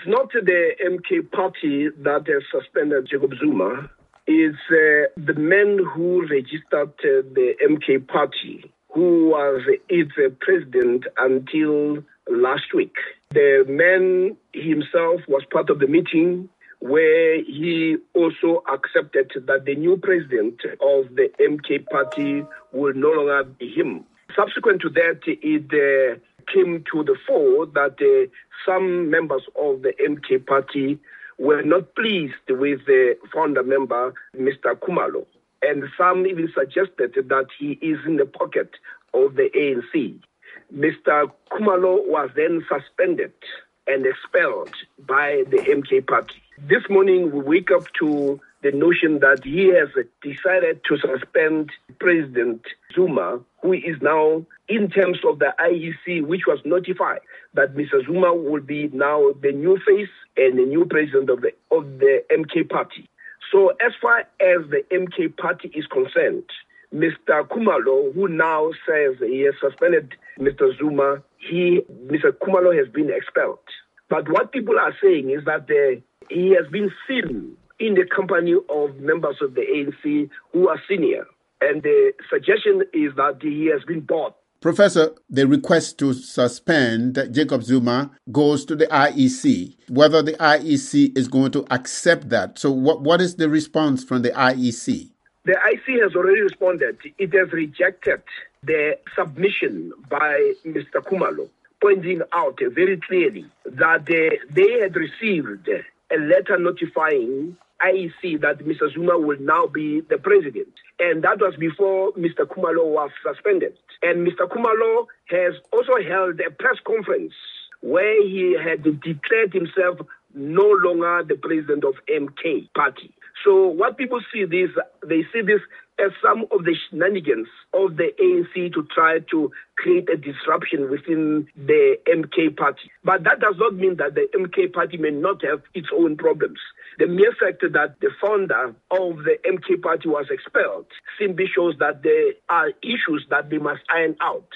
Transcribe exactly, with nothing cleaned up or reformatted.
not the M K party that has suspended Jacob Zuma. It's uh, the man who registered uh, the M K party, who was its uh, president until last week. The man himself was part of the meeting where he also accepted that the new president of the M K party will no longer be him. Subsequent to that, it uh, came to the fore that uh, some members of the M K party were not pleased with the founder member, Mister Khumalo. And some even suggested that he is in the pocket of the A N C. Mister Khumalo was then suspended and expelled by the M K party. This morning, we wake up to the notion that he has decided to suspend President Zuma, who is now in terms of the I E C, which was notified that Mister Zuma will be now the new face and the new president of the of the M K party. So as far as the M K party is concerned, Mister Khumalo, who now says he has suspended Mister Zuma, he Mister Khumalo has been expelled. But what people are saying is that uh, he has been seen in the company of members of the A N C who are senior. And the suggestion is that he has been bought. Professor, the request to suspend Jacob Zuma goes to the I E C. Whether the I E C is going to accept that. So what, what is the response from the I E C? The I E C has already responded. It has rejected the submission by Mister Khumalo, pointing out very clearly that they, they had received a letter notifying I E C that Mister Zuma will now be the president. And that was before Mister Khumalo was suspended. And Mister Khumalo has also held a press conference where he had declared himself no longer the president of M K party. So what people see this, they see this as some of the shenanigans of the A N C to try to create a disruption within the M K party. But that does not mean that the M K party may not have its own problems. The mere fact that the founder of the M K party was expelled simply shows that there are issues that they must iron out.